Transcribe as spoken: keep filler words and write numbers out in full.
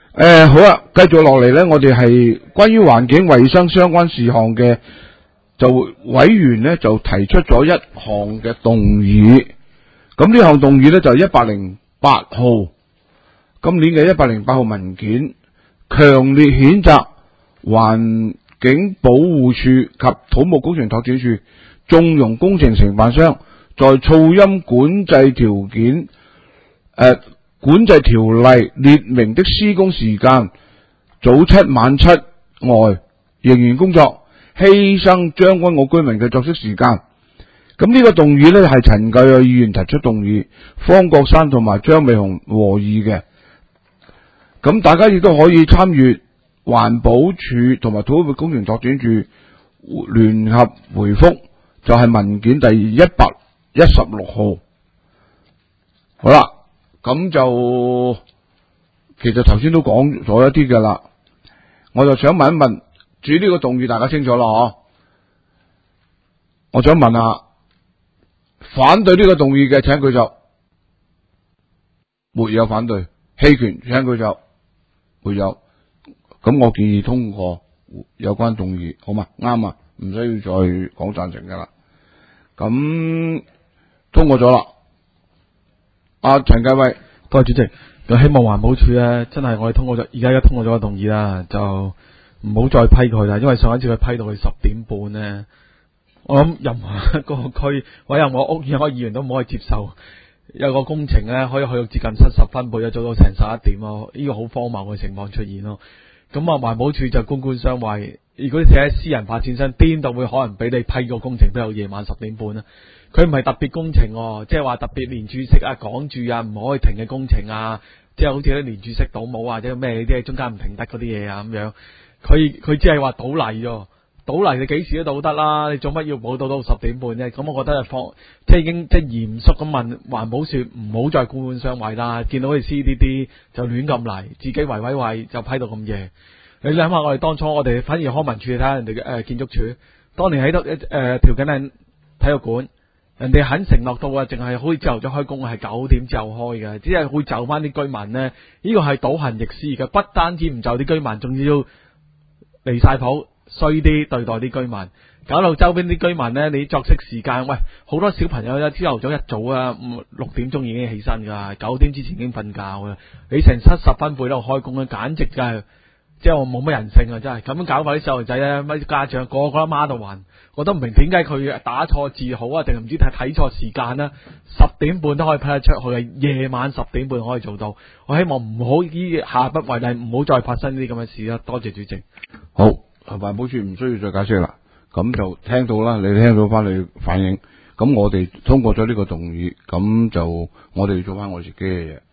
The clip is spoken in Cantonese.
誒、呃，好啦，繼續落嚟咧，我哋係關於環境衛生相關事項嘅，就委員咧就提出咗一項嘅動議。咁呢項動議咧就係一百零八號，今年嘅一百零八號文件，強烈譴責環境保護署及土木工程拓展署縱容工程承辦商在噪音管制條件誒。呃管制條例列明的施工時間早七晚七外仍然工作，犧牲將軍澳居民嘅作息時間。咁呢個動議呢係陳繼偉議員提出動議，方國珊同埋張美雄和議嘅。咁大家亦都可以參與環保署同埋土木工程拓展署聯合回覆，就係、是、文件第一百一十六號。好啦。咁就其實頭先都講咗一啲嘅啦，我就想問一問，至於呢個動議大家清楚啦嗬？我想問下，反對呢個動議嘅請舉手，沒有反對，棄權請舉手，沒有。咁我建議通過有關動議，好嘛？啱啊，唔需要再講贊成噶啦。咁通過咗啦。阿陳繼偉， 多謝主席。就希望環保署咧，真係我哋通過咗，而家而家通過咗個動議啦，就唔好再批佢啦。因為上一次佢批到佢十點半咧，我諗任何一個區或者任何屋苑嘅議員都唔可以接受有個工程咧可以去到接近七十分貝，做到成十一點咯。呢個好荒謬嘅情況出現咯。咁啊，環保署就官官相衛。如果你睇私人發展商，邊度會可能俾你批個工程都有夜晚十點半咧？佢唔係特別工程，即係話特別連注式啊、港注啊唔可以停嘅工程啊，即係好似啲連注式倒模或者咩啲中間唔停得嗰啲嘢啊咁樣。佢佢只係話倒泥啫，倒泥你幾時都倒得啦，你做乜要保到到十點半啫？咁我覺得係放即係已經即係嚴肅咁問環保署唔好再官官相衛啦。見到佢 C D D 就亂咁嚟，自己圍威喂就批到咁夜。你諗下，我哋當初我哋反而康文署睇下人哋嘅誒建築署，當年喺度誒調緊係體育館。人哋肯承諾到啊，淨係可以朝頭早開工，係九點之後開嘅，只係會就翻啲居民呢。呢個係倒行逆施嘅，不單止唔就啲居民，仲要離晒譜，衰啲對待啲居民，搞到周邊啲居民呢，你作息時間，喂，好多小朋友咧，朝頭早一早啊，六點鐘已經起身噶，九點之前已經瞓覺噶，你成七十分貝喺度開工咧，簡直就係即係我冇乜人性啊！真係咁樣搞法，啲細路仔咧，乜家長個個阿媽度暈。我都唔明點解佢打錯字好啊，定係唔知睇睇錯時間啦？十點半都可以批得出去，係夜晚十點半可以做到。我希望唔好依下不為例，唔好再發生呢啲咁嘅事啦。多謝主席。 好，環保署唔需要再解釋啦。咁就聽到啦，你聽到翻你反映。咁我哋通過咗呢個動議，咁就我哋做翻我自己嘅嘢。